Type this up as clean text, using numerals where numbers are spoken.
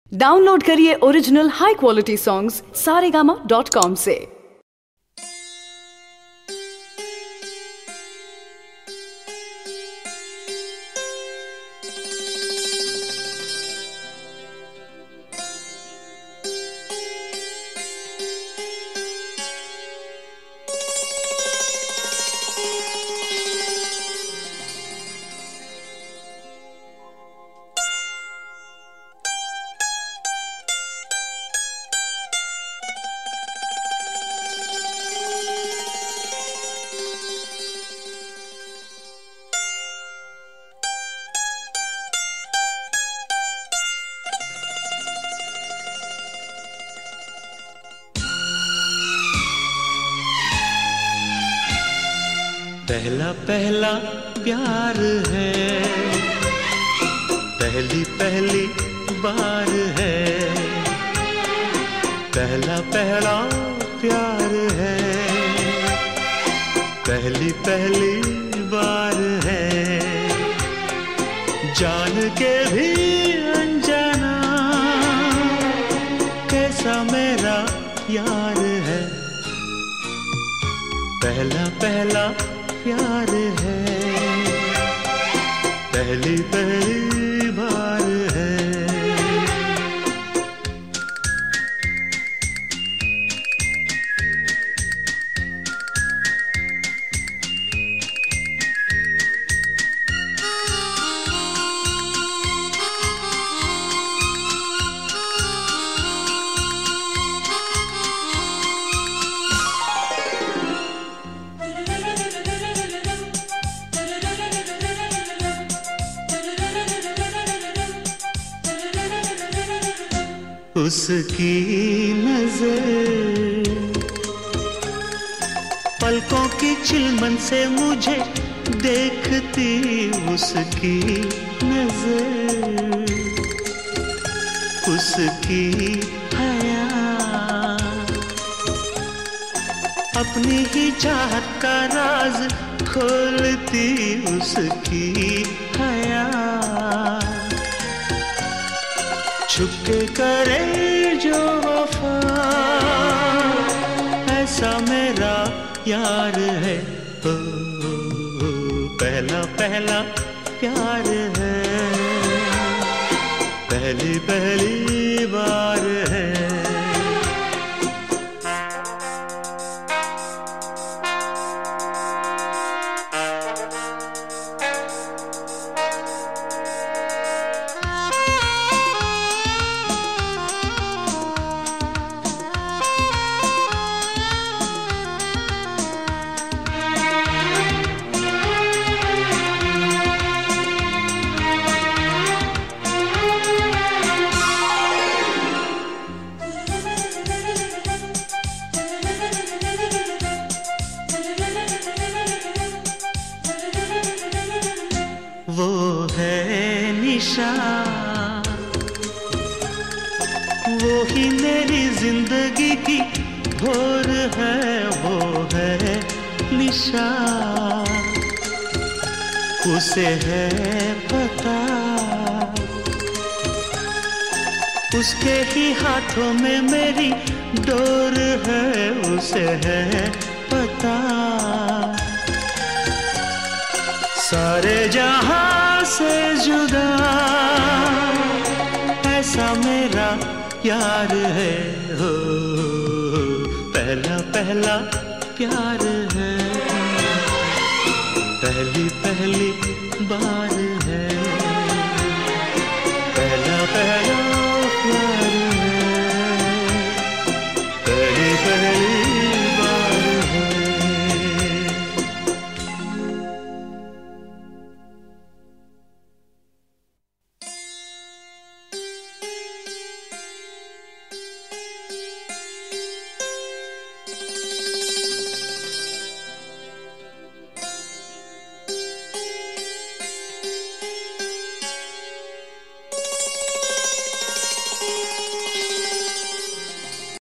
Download करिए original high quality songs saregama.com से। पहला पहला प्यार है, पहली पहली बार है। पहला पहला प्यार है, पहली पहली बार है। जान के भी अनजाना कैसा मेरा यार है। पहला पहला प्यार है, पहली पहली बार है। उसकी नजर पलकों की चिलमन से मुझे देखती। उसकी नजर, उसकी हया अपनी ही चाहत का राज खोलती। उसकी हया छुपके करे जो वफा, ऐसा मेरा यार है। ओ, पहला पहला प्यार है, पहली पहली बार है। वो है निशा, वो ही मेरी जिंदगी की भोर है। वो है निशा, उसे है पता, उसके ही हाथों में मेरी डोर है। उसे है पता, सारे जहां से जुदा ऐसा मेरा यार है। हो पहला पहला प्यार है, पहली पहली बार